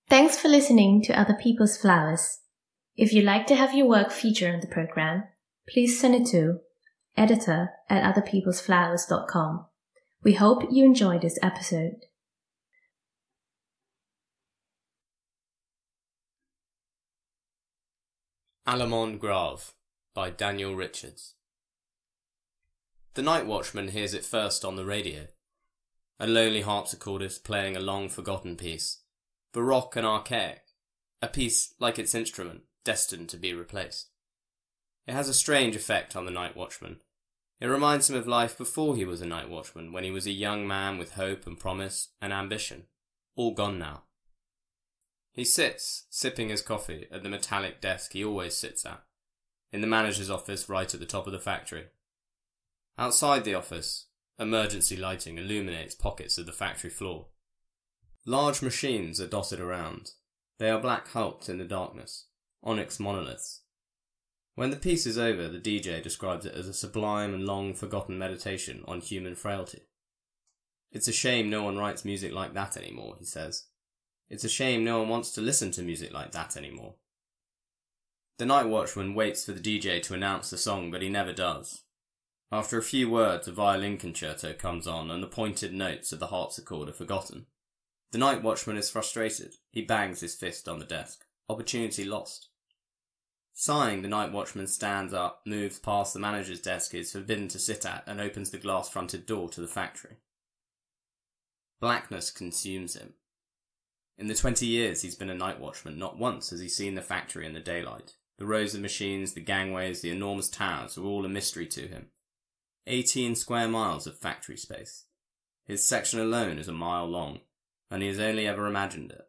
Thanks for listening to Other People's Flowers. If you'd like to have your work featured on the program, please send it to editor@otherpeoplesflowers.com. We hope you enjoyed this episode. Allemande Grave by Daniel Richards. The night watchman hears it first on the radio. A lonely harpsichordist playing a long-forgotten piece, baroque and archaic, a piece like its instrument, destined to be replaced. It has a strange effect on the night watchman. It reminds him of life before he was a night watchman, when he was a young man with hope and promise and ambition, all gone now. He sits, sipping his coffee, at the metallic desk he always sits at, in the manager's office right at the top of the factory. Outside the office, emergency lighting illuminates pockets of the factory floor. Large machines are dotted around. They are black hulked in the darkness, onyx monoliths. When the piece is over, the DJ describes it as a sublime and long-forgotten meditation on human frailty. It's a shame no one writes music like that anymore, he says. It's a shame no one wants to listen to music like that anymore. The night watchman waits for the DJ to announce the song, but he never does. After a few words, a violin concerto comes on and the pointed notes of the harpsichord are forgotten. The night watchman is frustrated. He bangs his fist on the desk. Opportunity lost. Sighing, the night watchman stands up, moves past the manager's desk he is forbidden to sit at, and opens the glass-fronted door to the factory. Blackness consumes him. In the 20 years he's been a night watchman, not once has he seen the factory in the daylight. The rows of machines, the gangways, the enormous towers are all a mystery to him. 18 square miles of factory space. His section alone is a mile long, and he has only ever imagined it.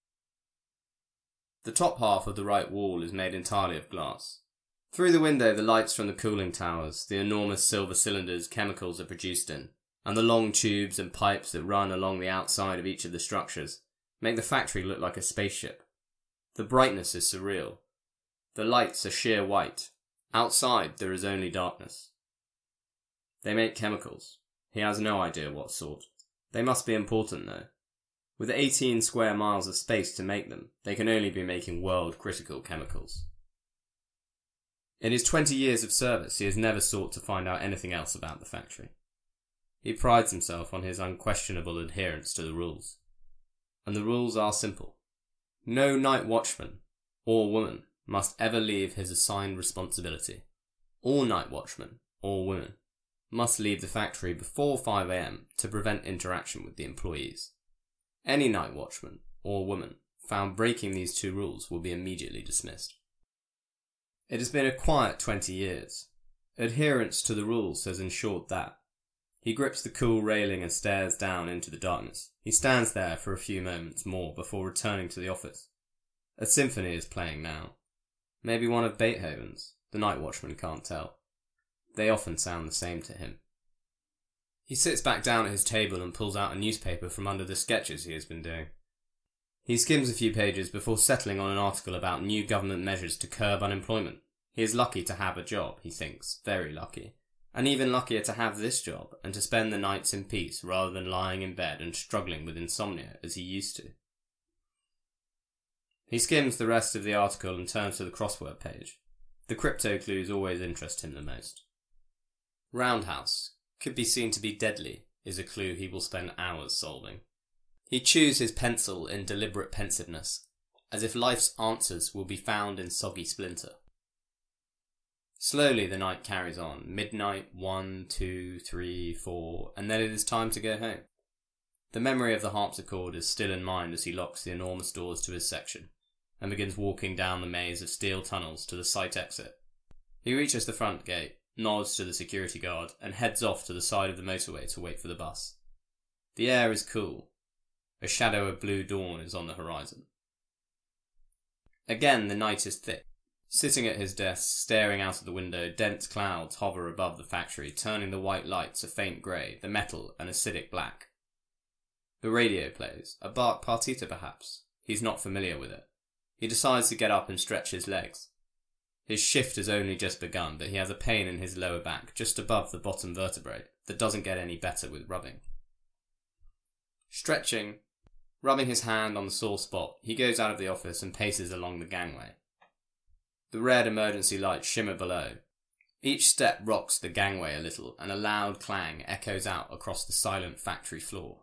The top half of the right wall is made entirely of glass. Through the window, the lights from the cooling towers, the enormous silver cylinders chemicals are produced in, and the long tubes and pipes that run along the outside of each of the structures make the factory look like a spaceship. The brightness is surreal. The lights are sheer white. Outside, there is only darkness. They make chemicals. He has no idea what sort. They must be important, though. With 18 square miles of space to make them, they can only be making world-critical chemicals. In his 20 years of service, he has never sought to find out anything else about the factory. He prides himself on his unquestionable adherence to the rules. And the rules are simple. No night watchman, or woman, must ever leave his assigned responsibility. All night watchmen, or women, must leave the factory before 5 a.m. to prevent interaction with the employees. Any night watchman, or woman, found breaking these two rules will be immediately dismissed. It has been a quiet 20 years. Adherence to the rules has ensured that. He grips the cool railing and stares down into the darkness. He stands there for a few moments more before returning to the office. A symphony is playing now. Maybe one of Beethoven's. The night watchman can't tell. They often sound the same to him. He sits back down at his table and pulls out a newspaper from under the sketches he has been doing. He skims a few pages before settling on an article about new government measures to curb unemployment. He is lucky to have a job, he thinks, very lucky. And even luckier to have this job and to spend the nights in peace rather than lying in bed and struggling with insomnia as he used to. He skims the rest of the article and turns to the crossword page. The crypto clues always interest him the most. Roundhouse, could be seen to be deadly, is a clue he will spend hours solving. He chews his pencil in deliberate pensiveness, as if life's answers will be found in soggy splinter. Slowly the night carries on. Midnight, 1, 2, 3, 4, and then it is time to go home. The memory of the harpsichord is still in mind as he locks the enormous doors to his section, and begins walking down the maze of steel tunnels to the site exit. He reaches the front gate, nods to the security guard, and heads off to the side of the motorway to wait for the bus. The air is cool. A shadow of blue dawn is on the horizon. Again the night is thick. Sitting at his desk, staring out of the window, dense clouds hover above the factory, turning the white lights a faint grey, the metal an acidic black. The radio plays, a Bach partita perhaps. He's not familiar with it. He decides to get up and stretch his legs. His shift has only just begun, but he has a pain in his lower back, just above the bottom vertebrae, that doesn't get any better with rubbing. Stretching, Rubbing his hand on the sore spot, he goes out of the office and paces along the gangway. The red emergency lights shimmer below. Each step rocks the gangway a little, and a loud clang echoes out across the silent factory floor.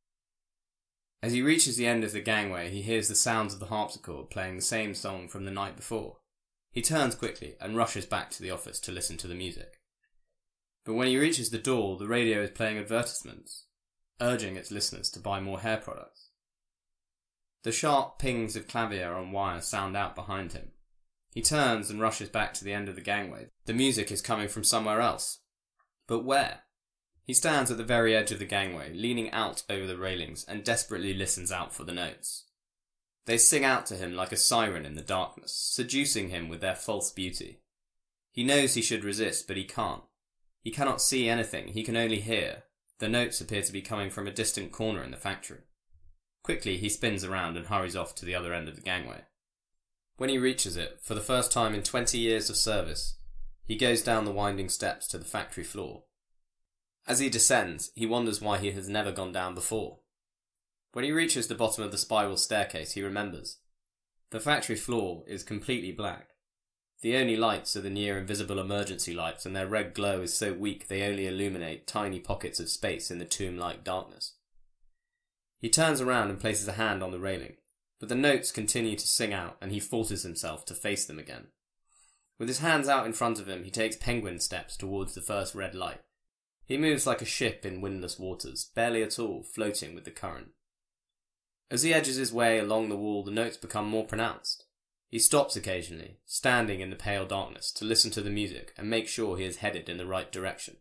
As he reaches the end of the gangway, he hears the sounds of the harpsichord playing the same song from the night before. He turns quickly and rushes back to the office to listen to the music. But when he reaches the door, the radio is playing advertisements, urging its listeners to buy more hair products. The sharp pings of clavier on wire sound out behind him. He turns and rushes back to the end of the gangway. The music is coming from somewhere else. But where? He stands at the very edge of the gangway, leaning out over the railings, and desperately listens out for the notes. They sing out to him like a siren in the darkness, seducing him with their false beauty. He knows he should resist, but he can't. He cannot see anything, he can only hear. The notes appear to be coming from a distant corner in the factory. Quickly he spins around and hurries off to the other end of the gangway. When he reaches it, for the first time in 20 years of service, he goes down the winding steps to the factory floor. As he descends, he wonders why he has never gone down before. When he reaches the bottom of the spiral staircase, he remembers. The factory floor is completely black. The only lights are the near-invisible emergency lights, and their red glow is so weak they only illuminate tiny pockets of space in the tomb-like darkness. He turns around and places a hand on the railing, but the notes continue to sing out, and he forces himself to face them again. With his hands out in front of him, he takes penguin steps towards the first red light. He moves like a ship in windless waters, barely at all, floating with the current. As he edges his way along the wall, the notes become more pronounced. He stops occasionally, standing in the pale darkness, to listen to the music and make sure he is headed in the right direction.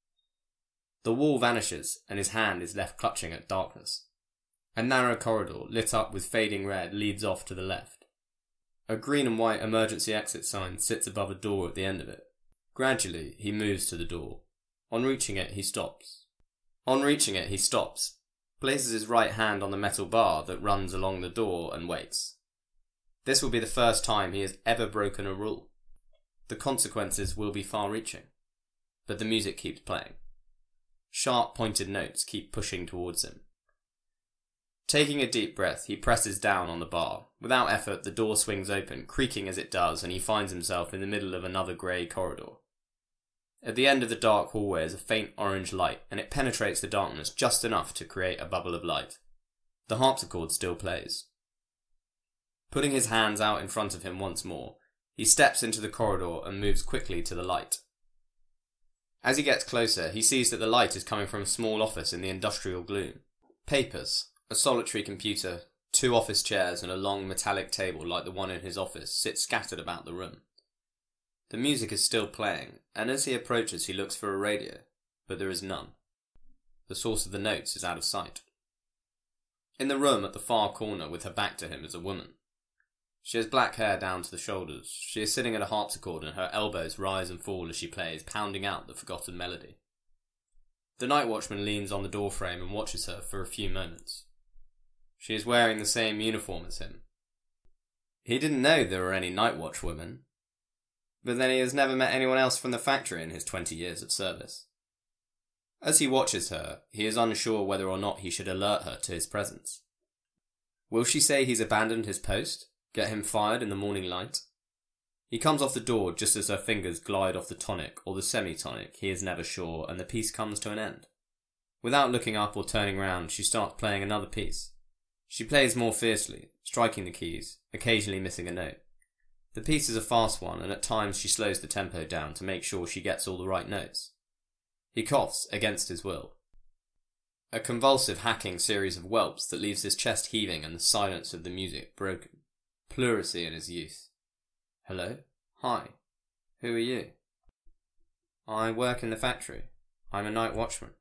The wall vanishes, and his hand is left clutching at darkness. A narrow corridor, lit up with fading red, leads off to the left. A green and white emergency exit sign sits above a door at the end of it. Gradually, he moves to the door. On reaching it, he stops. Places his right hand on the metal bar that runs along the door and waits. This will be the first time he has ever broken a rule. The consequences will be far-reaching. But the music keeps playing. Sharp pointed notes keep pushing towards him. Taking a deep breath, he presses down on the bar. Without effort, the door swings open, creaking as it does, and he finds himself in the middle of another grey corridor. At the end of the dark hallway is a faint orange light, and it penetrates the darkness just enough to create a bubble of light. The harpsichord still plays. Putting his hands out in front of him once more, he steps into the corridor and moves quickly to the light. As he gets closer, he sees that the light is coming from a small office in the industrial gloom. Papers, a solitary computer, 2 office chairs and a long metallic table like the one in his office sit scattered about the room. The music is still playing, and as he approaches he looks for a radio, but there is none. The source of the notes is out of sight. In the room at the far corner with her back to him is a woman. She has black hair down to the shoulders. She is sitting at a harpsichord and her elbows rise and fall as she plays, pounding out the forgotten melody. The night watchman leans on the doorframe and watches her for a few moments. She is wearing the same uniform as him. He didn't know there were any night watch women, but then he has never met anyone else from the factory in his 20 years of service. As he watches her, he is unsure whether or not he should alert her to his presence. Will she say he's abandoned his post? Get him fired in the morning light? He comes off the door just as her fingers glide off the tonic or the semi-tonic, he is never sure, and the piece comes to an end. Without looking up or turning round, she starts playing another piece. She plays more fiercely, striking the keys, occasionally missing a note. The piece is a fast one, and at times she slows the tempo down to make sure she gets all the right notes. He coughs against his will. A convulsive hacking series of whelps that leaves his chest heaving and the silence of the music broken. Pleurisy in his youth. Hello? Hi. Who are you? I work in the factory. I'm a night watchman.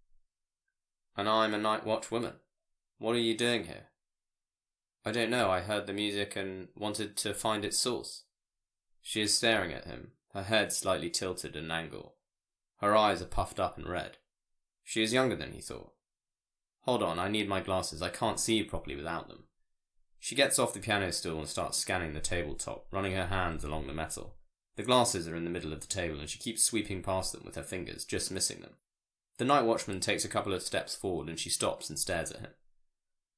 And I'm a night watchwoman. What are you doing here? I don't know, I heard the music and wanted to find its source. She is staring at him, her head slightly tilted at an angle. Her eyes are puffed up and red. She is younger than he thought. Hold on, I need my glasses, I can't see you properly without them. She gets off the piano stool and starts scanning the tabletop, running her hands along the metal. The glasses are in the middle of the table and she keeps sweeping past them with her fingers, just missing them. The night watchman takes a couple of steps forward and she stops and stares at him.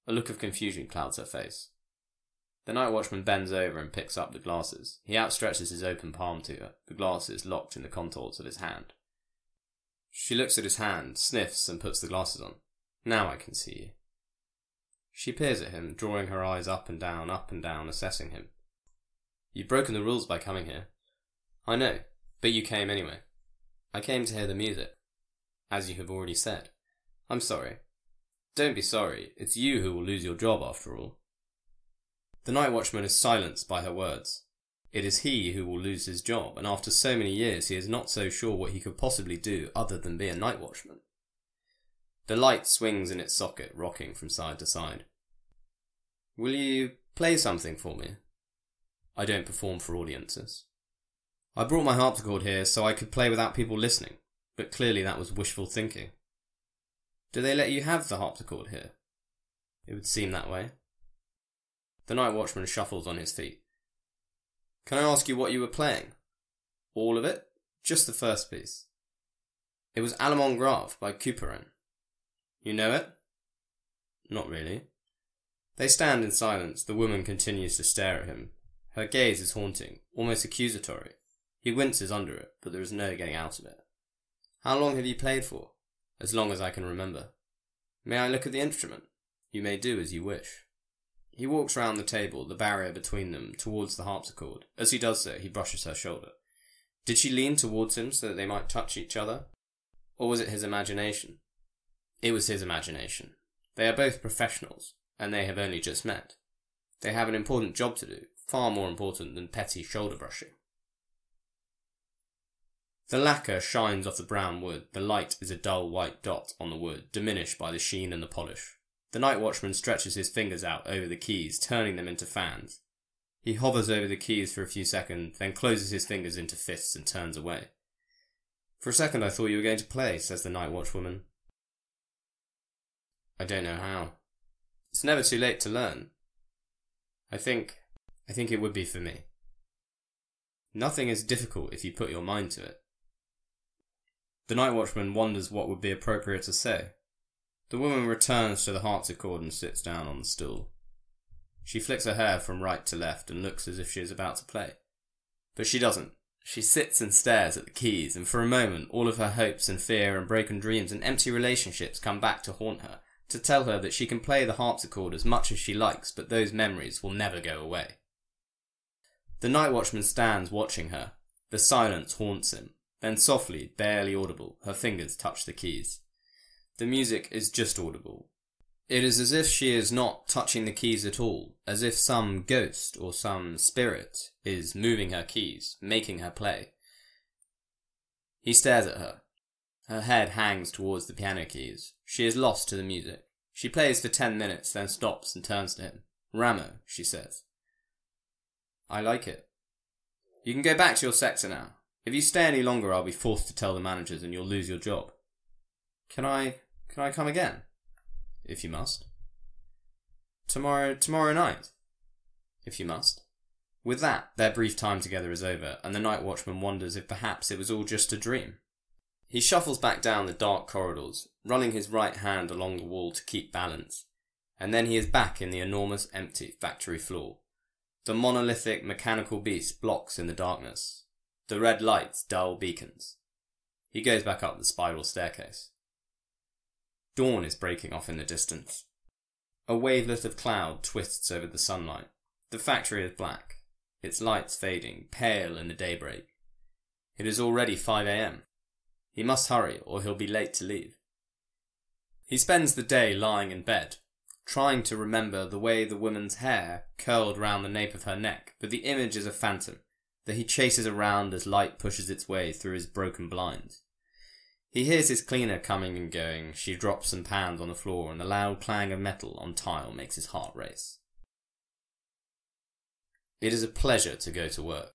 A look of confusion clouds her face. The night watchman bends over and picks up the glasses. He outstretches his open palm to her, the glasses locked in the contours of his hand. She looks at his hand, sniffs, and puts the glasses on. Now I can see you. She peers at him, drawing her eyes up and down, assessing him. You've broken the rules by coming here. I know, but you came anyway. I came to hear the music, as you have already said. I'm sorry. Don't be sorry, it's you who will lose your job after all. The night watchman is silenced by her words. It is he who will lose his job, and after so many years he is not so sure what he could possibly do other than be a night watchman. The light swings in its socket, rocking from side to side. Will you play something for me? I don't perform for audiences. I brought my harpsichord here so I could play without people listening, but clearly that was wishful thinking. Do they let you have the harpsichord here? It would seem that way. The night watchman shuffles on his feet. Can I ask you what you were playing? All of it? Just the first piece. It was Allemand Grave by Couperin. You know it? Not really. They stand in silence. The woman continues to stare at him. Her gaze is haunting, almost accusatory. He winces under it, but there is no getting out of it. How long have you played for? As long as I can remember. May I look at the instrument? You may do as you wish. He walks round the table, the barrier between them, towards the harpsichord. As he does so, he brushes her shoulder. Did she lean towards him so that they might touch each other? Or was it his imagination? It was his imagination. They are both professionals, and they have only just met. They have an important job to do, far more important than petty shoulder brushing. The lacquer shines off the brown wood. The light is a dull white dot on the wood, diminished by the sheen and the polish. The night watchman stretches his fingers out over the keys, turning them into fans. He hovers over the keys for a few seconds, then closes his fingers into fists and turns away. For a second I thought you were going to play, says the night watchwoman. I don't know how. It's never too late to learn. I think it would be for me. Nothing is difficult if you put your mind to it. The night watchman wonders what would be appropriate to say. The woman returns to the harpsichord and sits down on the stool. She flicks her hair from right to left and looks as if she is about to play. But she doesn't. She sits and stares at the keys, and for a moment all of her hopes and fear and broken dreams and empty relationships come back to haunt her, to tell her that she can play the harpsichord as much as she likes, but those memories will never go away. The night watchman stands watching her. The silence haunts him. Then softly, barely audible, her fingers touch the keys. The music is just audible. It is as if she is not touching the keys at all, as if some ghost or some spirit is moving her keys, making her play. He stares at her. Her head hangs towards the piano keys. She is lost to the music. She plays for 10 minutes, then stops and turns to him. Rameau, she says. I like it. You can go back to your sector now. If you stay any longer, I'll be forced to tell the managers and you'll lose your job. Can I come again? If you must. Tomorrow night? If you must. With that, their brief time together is over, and the night watchman wonders if perhaps it was all just a dream. He shuffles back down the dark corridors, running his right hand along the wall to keep balance, and then he is back in the enormous empty factory floor. The monolithic mechanical beast blocks in the darkness. The red lights dull beacons. He goes back up the spiral staircase. Dawn is breaking off in the distance. A wavelet of cloud twists over the sunlight. The factory is black, its lights fading, pale in the daybreak. It is already 5 a.m. He must hurry or he'll be late to leave. He spends the day lying in bed, trying to remember the way the woman's hair curled round the nape of her neck, but the image is a phantom that he chases around as light pushes its way through his broken blinds. He hears his cleaner coming and going. She drops some pans on the floor and the loud clang of metal on tile makes his heart race. It is a pleasure to go to work.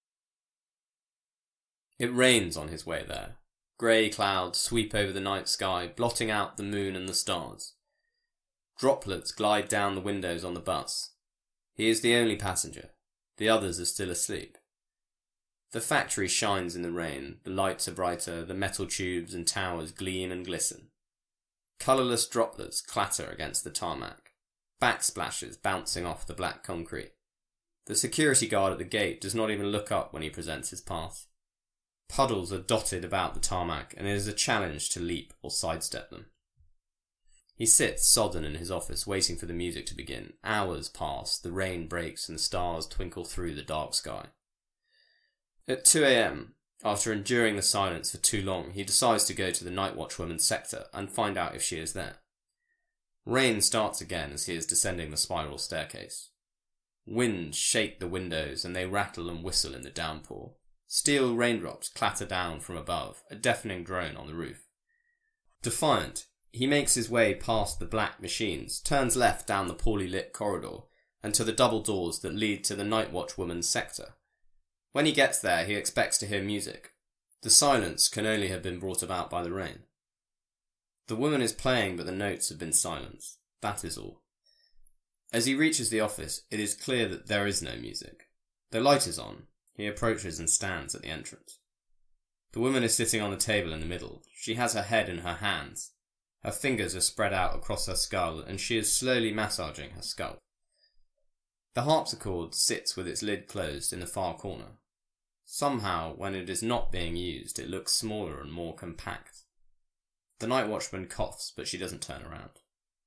It rains on his way there. Grey clouds sweep over the night sky, blotting out the moon and the stars. Droplets glide down the windows on the bus. He is the only passenger. The others are still asleep. The factory shines in the rain, the lights are brighter, the metal tubes and towers gleam and glisten. Colourless droplets clatter against the tarmac. backsplashes bouncing off the black concrete. The security guard at the gate does not even look up when he presents his path. Puddles are dotted about the tarmac, and it is a challenge to leap or sidestep them. He sits sodden in his office, waiting for the music to begin. Hours pass, the rain breaks, and the stars twinkle through the dark sky. At 2 a.m, after enduring the silence for too long, he decides to go to the night watchwoman's sector and find out if she is there. Rain starts again as he is descending the spiral staircase. Winds shake the windows and they rattle and whistle in the downpour. Steel raindrops clatter down from above, a deafening drone on the roof. Defiant, he makes his way past the black machines, turns left down the poorly lit corridor, and to the double doors that lead to the night watchwoman's sector. When he gets there, he expects to hear music. The silence can only have been brought about by the rain. The woman is playing, but the notes have been silenced. That is all. As he reaches the office, it is clear that there is no music. The light is on. He approaches and stands at the entrance. The woman is sitting on the table in the middle. She has her head in her hands. Her fingers are spread out across her skull, and she is slowly massaging her skull. The harpsichord sits with its lid closed in the far corner. Somehow, when it is not being used, it looks smaller and more compact. The night watchman coughs, but she doesn't turn around.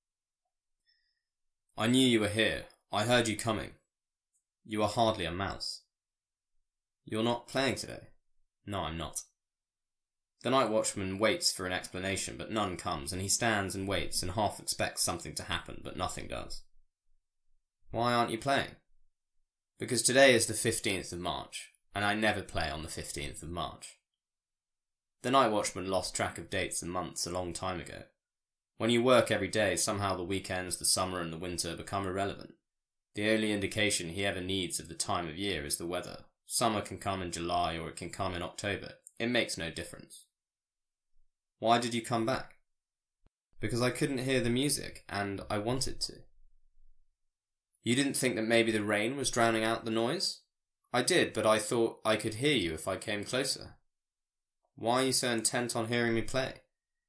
"I knew you were here. I heard you coming. You are hardly a mouse." "You're not playing today?" "No, I'm not." The night watchman waits for an explanation, but none comes, and he stands and waits and half expects something to happen, but nothing does. "Why aren't you playing?" "Because today is the 15th of March, and I never play on the 15th of March. The night watchman lost track of dates and months a long time ago. When you work every day, somehow the weekends, the summer and the winter become irrelevant. The only indication he ever needs of the time of year is the weather. Summer can come in July or it can come in October. It makes no difference." "Why did you come back?" "Because I couldn't hear the music, and I wanted to." "You didn't think that maybe the rain was drowning out the noise?" "I did, but I thought I could hear you if I came closer." "Why are you so intent on hearing me play?"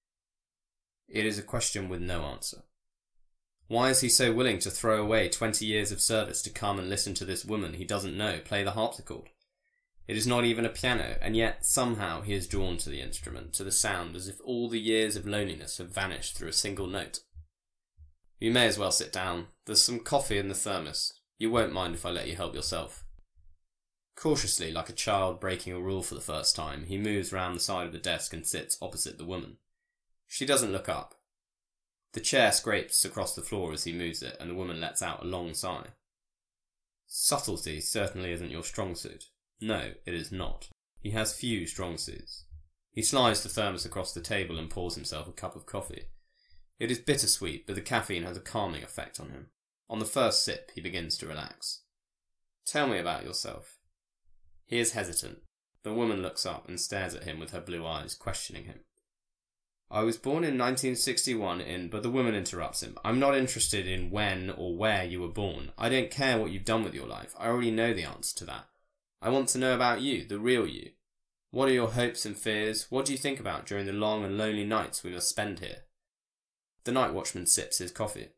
It is a question with no answer. Why is he so willing to throw away 20 years of service to come and listen to this woman he doesn't know play the harpsichord? It is not even a piano, and yet somehow he is drawn to the instrument, to the sound, as if all the years of loneliness have vanished through a single note. "You may as well sit down. There's some coffee in the thermos. You won't mind if I let you help yourself." Cautiously, like a child breaking a rule for the first time, he moves round the side of the desk and sits opposite the woman. She doesn't look up. The chair scrapes across the floor as he moves it, and the woman lets out a long sigh. "Subtlety certainly isn't your strong suit." "No, it is not. He has few strong suits." He slides the thermos across the table and pours himself a cup of coffee. It is bittersweet, but the caffeine has a calming effect on him. On the first sip, he begins to relax. "Tell me about yourself." He is hesitant. The woman looks up and stares at him with her blue eyes, questioning him. "I was born in 1961 but the woman interrupts him. "I'm not interested in when or where you were born. I don't care what you've done with your life. I already know the answer to that. I want to know about you, the real you. What are your hopes and fears? What do you think about during the long and lonely nights we must spend here?" The night watchman sips his coffee.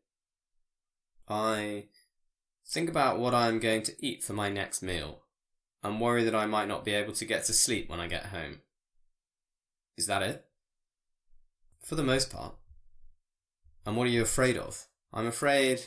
"I think about what I am going to eat for my next meal. I'm worried that I might not be able to get to sleep when I get home." "Is that it?" "For the most part." "And what are you afraid of?" I'm afraid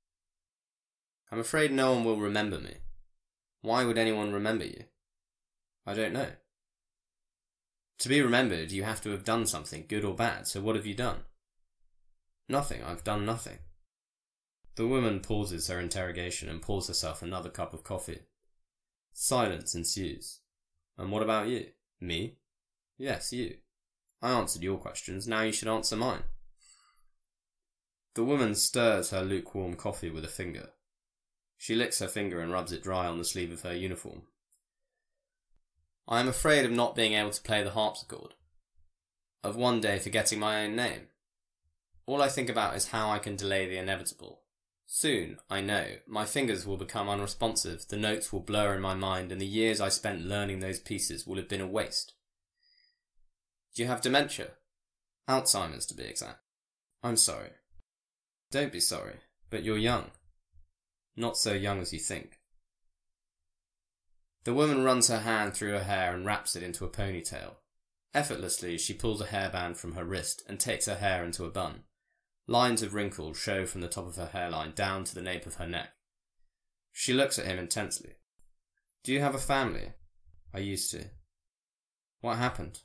no one will remember me." "Why would anyone remember you?" "I don't know." "To be remembered, you have to have done something, good or bad, so what have you done?" "Nothing, I've done nothing." The woman pauses her interrogation and pours herself another cup of coffee. Silence ensues. "And what about you?" "Me?" "Yes, you. I answered your questions, now you should answer mine." The woman stirs her lukewarm coffee with a finger. She licks her finger and rubs it dry on the sleeve of her uniform. "I am afraid of not being able to play the harpsichord. Of one day forgetting my own name. All I think about is how I can delay the inevitable. Soon, I know, my fingers will become unresponsive, the notes will blur in my mind, and the years I spent learning those pieces will have been a waste." "Do you have dementia?" "Alzheimer's, to be exact." "I'm sorry." "Don't be sorry. But you're young. Not so young as you think. The woman runs her hand through her hair and wraps it into a ponytail. Effortlessly, she pulls a hairband from her wrist and takes her hair into a bun. Lines of wrinkles show from the top of her hairline down to the nape of her neck. She looks at him intensely. Do you have a family? I used to. What happened?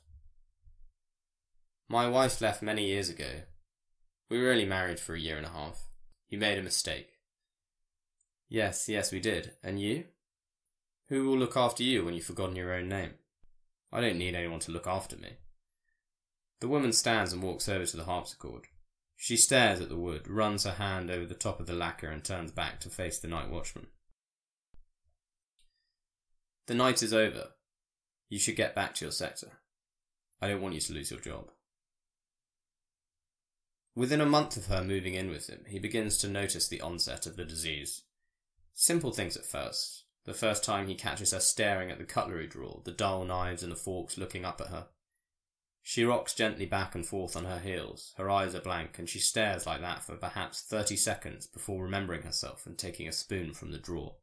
My wife left many years ago. We were only married for a year and a half. You made a mistake. Yes, we did. And you? Who will look after you when you've forgotten your own name? I don't need anyone to look after me. The woman stands and walks over to the harpsichord. She stares at the wood, runs her hand over the top of the lacquer and turns back to face the night watchman. The night is over. You should get back to your sector. I don't want you to lose your job. Within a month of her moving in with him, he begins to notice the onset of the disease. Simple things at first. The first time he catches her staring at the cutlery drawer, the dull knives and the forks looking up at her. She rocks gently back and forth on her heels, her eyes are blank, and she stares like that for perhaps 30 seconds before remembering herself and taking a spoon from the drawer.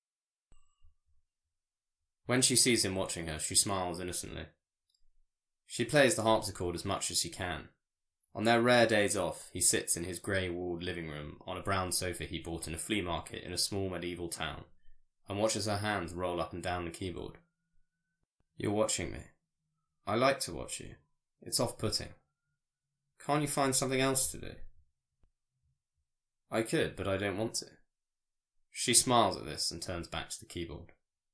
When she sees him watching her, she smiles innocently. She plays the harpsichord as much as she can. On their rare days off, he sits in his grey-walled living room on a brown sofa he bought in a flea market in a small medieval town, and watches her hands roll up and down the keyboard. You're watching me. I like to watch you. It's off-putting. Can't you find something else to do? I could, but I don't want to. She smiles at this and turns back to the keyboard.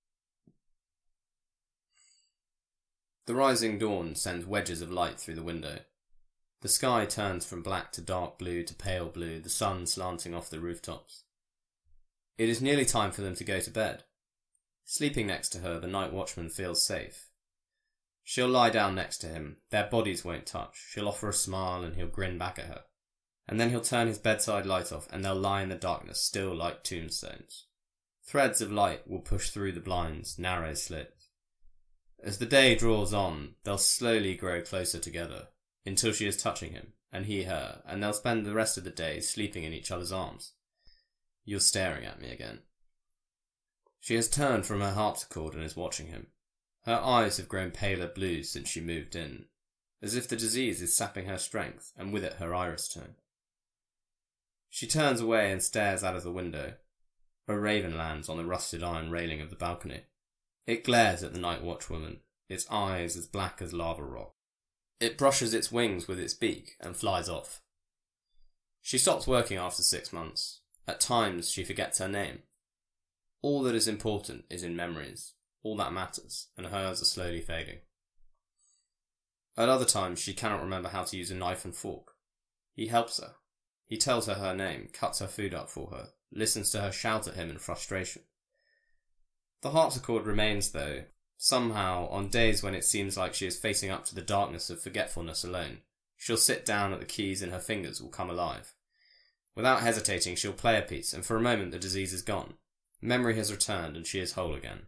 The rising dawn sends wedges of light through the window. The sky turns from black to dark blue to pale blue, the sun slanting off the rooftops. It is nearly time for them to go to bed. Sleeping next to her, the night watchman feels safe. She'll lie down next to him, their bodies won't touch, she'll offer a smile and he'll grin back at her. And then he'll turn his bedside light off and they'll lie in the darkness, still like tombstones. Threads of light will push through the blinds, narrow slits. As the day draws on, they'll slowly grow closer together, until she is touching him, and he her, and they'll spend the rest of the day sleeping in each other's arms. You're staring at me again. She has turned from her harpsichord and is watching him. Her eyes have grown paler blue since she moved in, as if the disease is sapping her strength, and with it her iris tone. She turns away and stares out of the window. A raven lands on the rusted iron railing of the balcony. It glares at the night watchwoman, its eyes as black as lava rock. It brushes its wings with its beak and flies off. She stops working after 6 months. At times she forgets her name. All that is important is in memories, all that matters, and hers are slowly fading. At other times she cannot remember how to use a knife and fork. He helps her. He tells her her name, cuts her food up for her, listens to her shout at him in frustration. The harpsichord remains, though. Somehow, on days when it seems like she is facing up to the darkness of forgetfulness alone, she'll sit down at the keys and her fingers will come alive. Without hesitating, she'll play a piece, and for a moment the disease is gone. Memory has returned and she is whole again.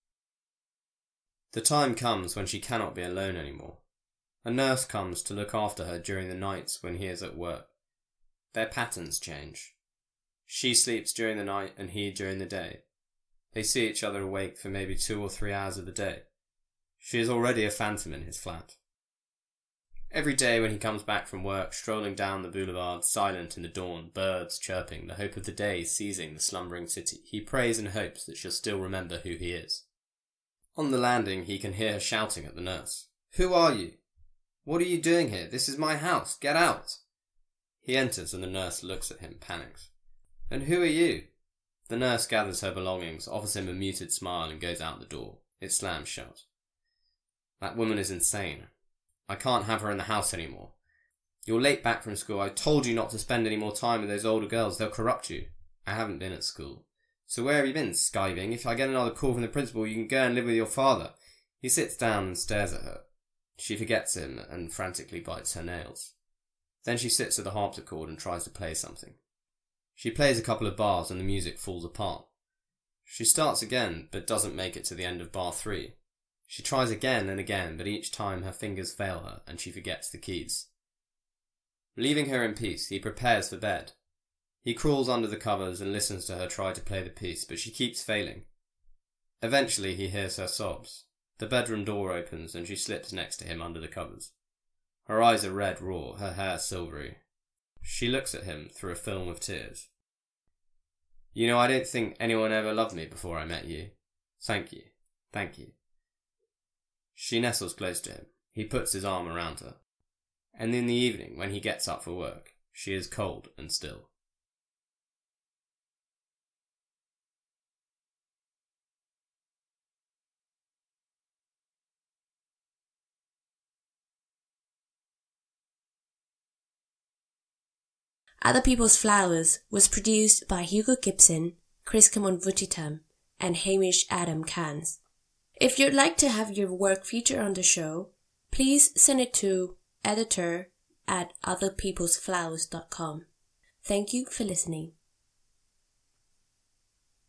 The time comes when she cannot be alone anymore. A nurse comes to look after her during the nights when he is at work. Their patterns change. She sleeps during the night and he during the day. They see each other awake for maybe 2 or 3 hours of the day. She is already a phantom in his flat. Every day when he comes back from work, strolling down the boulevard, silent in the dawn, birds chirping, the hope of the day seizing the slumbering city, he prays and hopes that she'll still remember who he is. On the landing, he can hear her shouting at the nurse. "Who are you? What are you doing here? This is my house. Get out!" He enters and the nurse looks at him, panicked. "And who are you?" The nurse gathers her belongings, offers him a muted smile and goes out the door. It slams shut. "That woman is insane. I can't have her in the house anymore. You're late back from school. I told you not to spend any more time with those older girls. They'll corrupt you." "I haven't been at school." "So where have you been, skiving? If I get another call from the principal, you can go and live with your father." He sits down and stares at her. She forgets him and frantically bites her nails. Then she sits at the harpsichord and tries to play something. She plays a couple of bars and the music falls apart. She starts again, but doesn't make it to the end of bar 3. She tries again and again, but each time her fingers fail her and she forgets the keys. Leaving her in peace, he prepares for bed. He crawls under the covers and listens to her try to play the piece, but she keeps failing. Eventually he hears her sobs. The bedroom door opens and she slips next to him under the covers. Her eyes are red raw, her hair silvery. She looks at him through a film of tears. You know, I don't think anyone ever loved me before I met you. Thank you. Thank you. She nestles close to him. He puts his arm around her. And in the evening, when he gets up for work, she is cold and still. Other People's Flowers was produced by Hugo Gibson, Chris Kamon-Wuthitam, and Hamish Adam Kans. If you'd like to have your work featured on the show, please send it to editor@otherpeoplesflowers.com. Thank you for listening.